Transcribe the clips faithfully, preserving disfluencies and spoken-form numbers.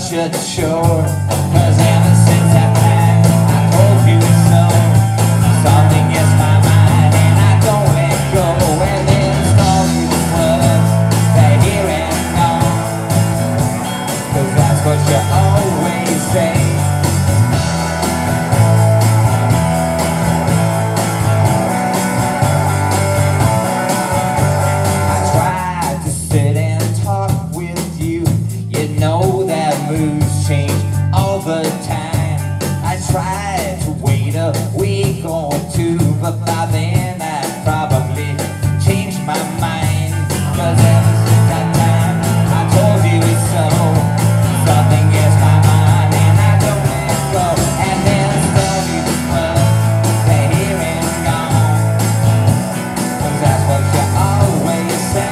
such a chore. Cause ever since that time I told you so, something gets my mind and I don't let go. And then all these words, they're here and gone. Cause that's what you always say. Tried to wait a week or two, but by then I'd probably changed my mind. Cause ever since that time I told you it's so, something gets my mind and I don't let go. And then some you words, they're here and gone. Cause that's what you always say.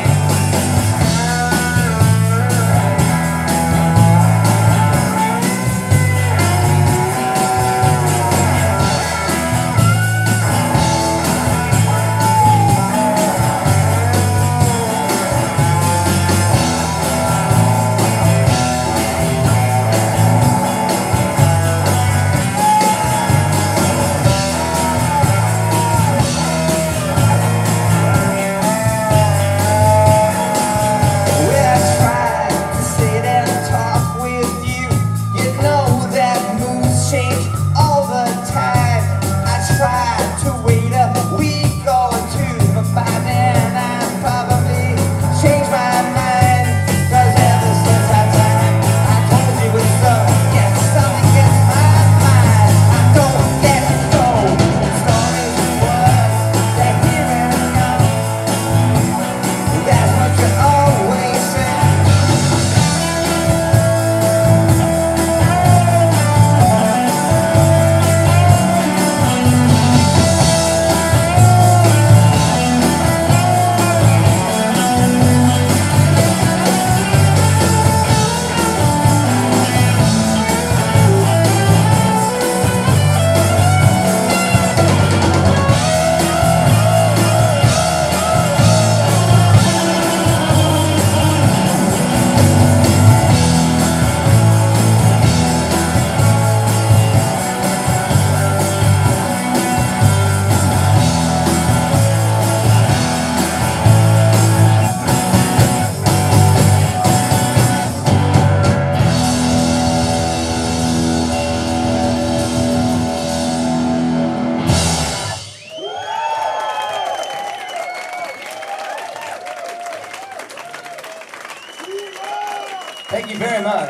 Thank you very much.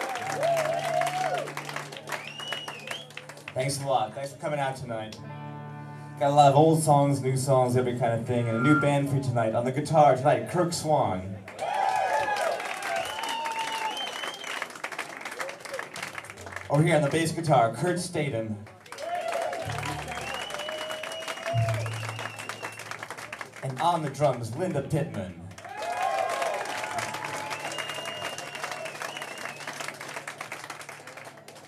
Thanks a lot. Thanks for coming out tonight. Got a lot of old songs, new songs, every kind of thing, and a new band for you tonight. On the guitar tonight, Kirk Swan. Over here on the bass guitar, Kurt Staden. And on the drums, Linda Pittman.